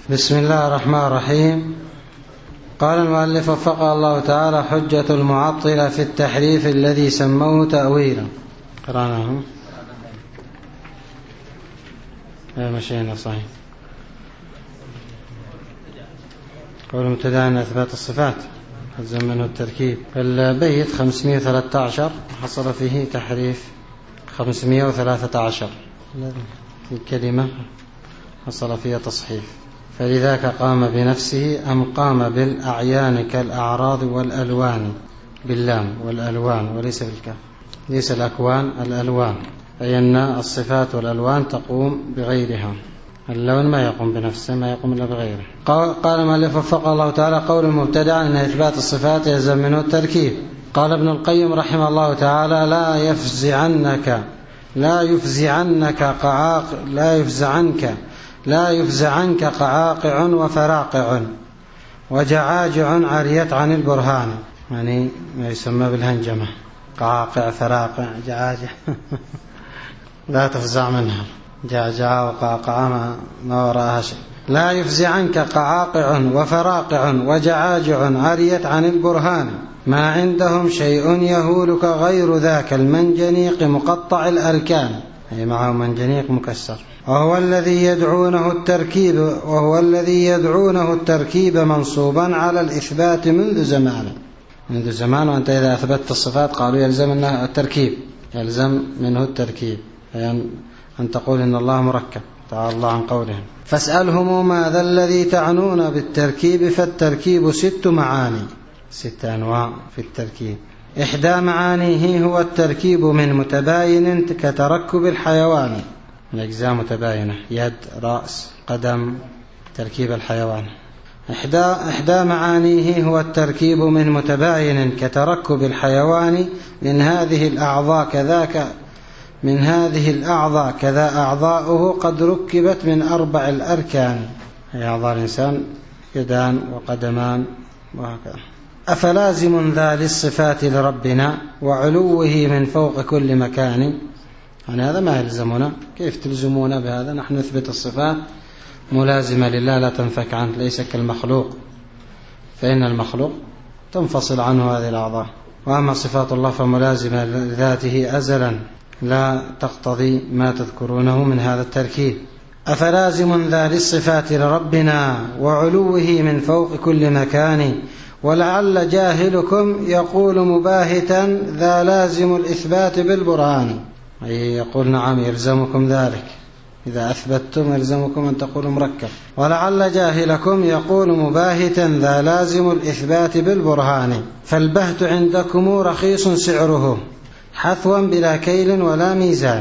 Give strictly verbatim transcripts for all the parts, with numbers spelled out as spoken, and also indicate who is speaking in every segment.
Speaker 1: بسم الله الرحمن الرحيم. قال المؤلف وفقه الله تعالى: حجة المعطلة في التحريف الذي سموه تأويلا. قرأناه مشينا صحيح. قول مبتدأ أن إثبات الصفات يلزم منه التركيب. البيت خمسمائة وثلاثة عشر حصل فيه تحريف خمسمائة وثلاثة عشر، الكلمة حصل فيها تصحيف، فلذاك قام بنفسه أم قام بالأعيان كالأعراض والألوان باللام والألوان وليس بالكاف، ليس الأكوان الألوان، أي أن الصفات والألوان تقوم بغيرها، اللون ما يقوم بنفسه، ما يقوم إلا بغيره. قال المؤلف وفقه الله تعالى: قول المبتدع أن إثبات الصفات يلزم منه التركيب. قال ابن القيم رحمه الله تعالى: لا يفزعنك لا يفزعنك قعاق لا يفزعنك لا يفزعنك قعاقع وفراقع وجعاجع عريت عن البرهان، يعني ما يسمى بالهنجمة، قعاقع فراقع جعاجع لا تفزع منها، جعجع وقعقع ما وراءها شيء. لا يفزعنك قعاقع وفراقع وجعاجع عريت عن البرهان، ما عندهم شيء يهولك غير ذاك المنجنيق مقطع الأركان، أي معه منجنيق مكسر. وهو الذي يدعونه التركيب وهو الذي يدعونه التركيب منصوبا على الإثبات منذ زمان منذ زمان وأنت إذا أثبتت الصفات قالوا يلزم منه التركيب، يلزم منه التركيب، يعني أن تقول إن الله مركب، تعالى الله عن قولهم. فاسألهم ماذا الذي تعنون بالتركيب، فالتركيب ست معاني، ست أنواع في التركيب. إحدى معانيه هو التركيب من متباين كتركب الحيوان، الأجزاء متباينة، يد، رأس، قدم، تركيب الحيوان. إحدى, إحدى معانيه هو التركيب من متباين كتركب الحيوان، من هذه الأعضاء كذاك من هذه الأعضاء كذا أعضاؤه قد ركبت من أربع الأركان، أي أعضاء الإنسان يدان وقدمان وهكذا. أفلازم ذا للصفات لربنا وعلوه من فوق كل مكان، يعني هذا ما يلزمنا، كيف تلزمون بهذا؟ نحن نثبت الصفات ملازمة لله لا تنفك عنه، ليس كالمخلوق، فإن المخلوق تنفصل عنه هذه الأعضاء، وأما صفات الله فملازمة لذاته أزلا لا تقتضي ما تذكرونه من هذا التركيب. أفلازم ذا للصفات لربنا وعلوه من فوق كل مكان، ولعل جاهلكم يقول مباهتا ذا لازم الإثبات بالبرهان، أي يقول نعم يلزمكم ذلك، إذا أثبتتم يلزمكم أن تقولوا مركب. ولعل جاهلكم يقول مباهتا ذا لازم الإثبات بالبرهان، فالبهت عندكم رخيص سعره حثوا بلا كيل ولا ميزان.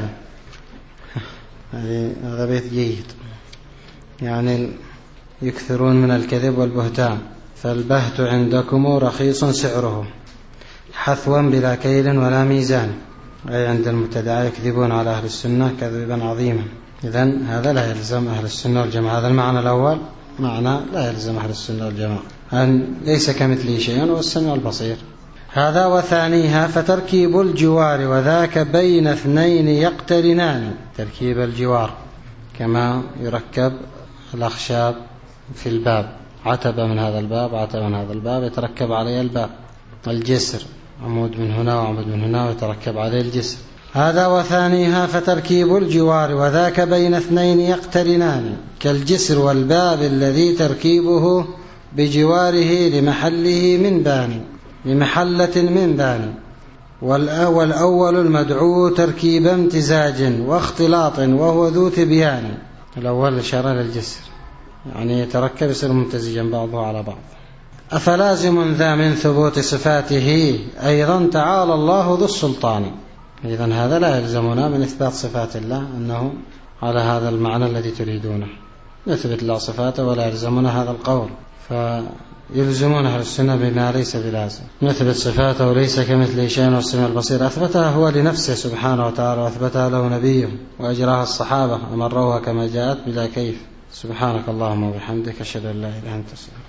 Speaker 1: هذا بيت جيد، يعني يكثرون من الكذب والبهتان. فالبهت عندكم رخيص سعره حثوا بلا كيل ولا ميزان، أي عند المبتدعة يكذبون على أهل السنة كذبا عظيما. إذن هذا لا يلزم أهل السنة والجماعة. هذا المعنى الأول معنى لا يلزم أهل السنة والجماعة، أن ليس كمثله شيء والسميع البصير. هذا وثانيها فتركيب الجوار، وذاك بين اثنين يقترنان، تركيب الجوار كما يركب الأخشاب في الباب، عتبة من هذا الباب عتبة من هذا الباب يتركب عليه الباب، الجسر عمود من هنا وعمود من هنا ويتركب عليه الجسر. هذا وثانيها فتركيب الجوار، وذاك بين اثنين يقترنان، كالجسر والباب الذي تركيبه بجواره لمحله من بان لمحلة من بان. والأول المدعو تركيب امتزاج واختلاط وهو ذو تبيان، الأول إشارة للجسر، يعني يتركب يصير ممتزجا بعضه على بعض. أفلازم ذا من ثبوت صفاته أيضا تعالى الله ذو السلطان. إذن هذا لا يلزمنا من إثبات صفات الله أنه على هذا المعنى الذي تريدونه، نثبت له صفاته ولا يلزمنا هذا القول، فيلزمون أهل السنة بما ليس بلازم. نثبت صفاته وليس كمثله شيء والسميع البصير، أثبتها هو لنفسه سبحانه وتعالى، وأثبتها له نبيه وأجراها الصحابة أمروها كما جاءت بلا كيف. سبحانك اللهم وبحمدك أشهد أن لا إله إلا أنت.